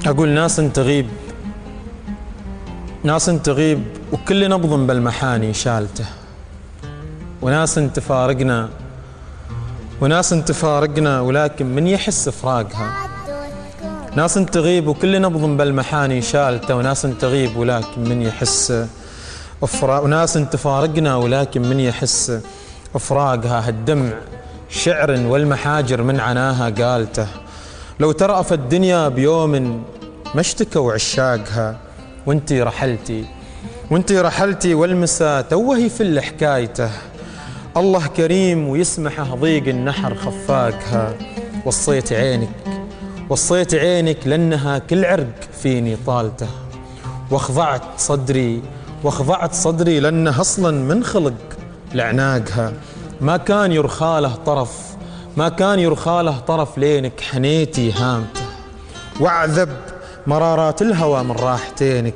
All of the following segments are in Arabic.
أقول ناس تغيب، ناس تغيب وكل نبض بالمحاني شالته، وناس تفارقنا، وناس تفارقنا ولكن من يحس فراقها. ناس تغيب وكل نبض بالمحاني شالته، وناس تغيب ولكن من يحس فراق، وناس تفارقنا ولكن من يحس فراقها. هالدمع شعر والمحاجر من عناها قالته، لو ترأف الدنيا بيوم ما اشتكوا عشاقها. وانتي رحلتي، وانتي رحلتي والمسا توهي في حكايته. الله كريم ويسمحه ضيق النحر خفاقها. وصيت عينك، وصيت عينك لأنها كل عرق فيني طالته. واخضعت صدري، واخضعت صدري لأنه أصلا من خلق لعناقها. ما كان يرخاله طرف، ما كان يرخاله طرف لينك حنيتي هامته. واعذب مرارات الهوى من راحتينك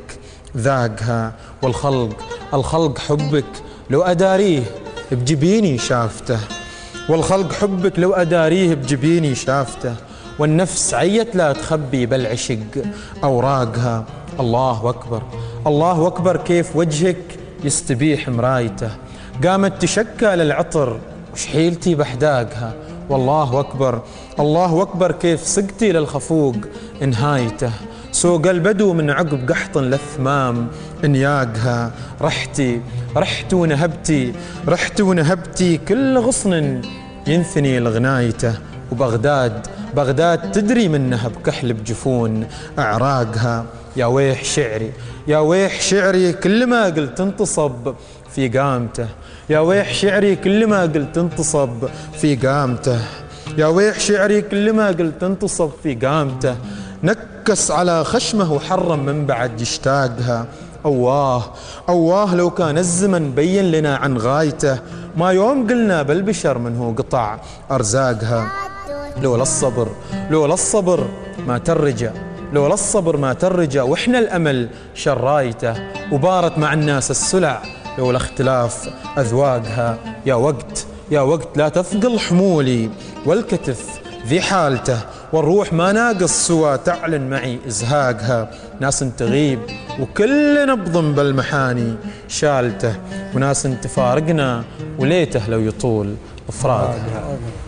ذاقها. والخلق، الخلق حبك لو أداريه بجبيني شافته. والخلق حبك لو أداريه بجبيني شافته. والنفس عيت لا تخبي بالعشق أوراقها. الله أكبر، الله أكبر كيف وجهك يستبيح مرايته. قامت تشكى للعطر وشحيلتي بحداقها. والله أكبر، الله أكبر كيف سقتي للخفوق نهايته. سوق البدو من عقب قحط للثمام انياقها. رحتي، رحت ونهبتي، رحت ونهبتي كل غصن ينثني لغنايته. وبغداد، بغداد تدري منها بكحل بجفون أعراقها. يا ويح شعري، يا ويح شعري كل ما قلت انتصب في قامته. يا ويح شعري كل ما قلت انتصب في قامته. يا ويح شعري كل ما قلت انتصب في قامته. نكس على خشمه وحرم من بعد يشتاقها. أواه، أواه لو كان الزمن بين لنا عن غايته. ما يوم قلنا بالبشر من هو قطع أرزاقها. لولا الصبر، لولا الصبر ما ترجى، لولا الصبر ما ترجى. وإحنا الأمل شرايته. وبارت مع الناس السلع لولا اختلاف أذواقها. يا وقت، يا وقت لا تثقل حمولي والكتف ذي حالته. والروح ما ناقص سوى تعلن معي إزهاقها. ناس تغيب وكل نبض بالمحاني شالته، وناس تفارقنا وليته لو يطول فراقها.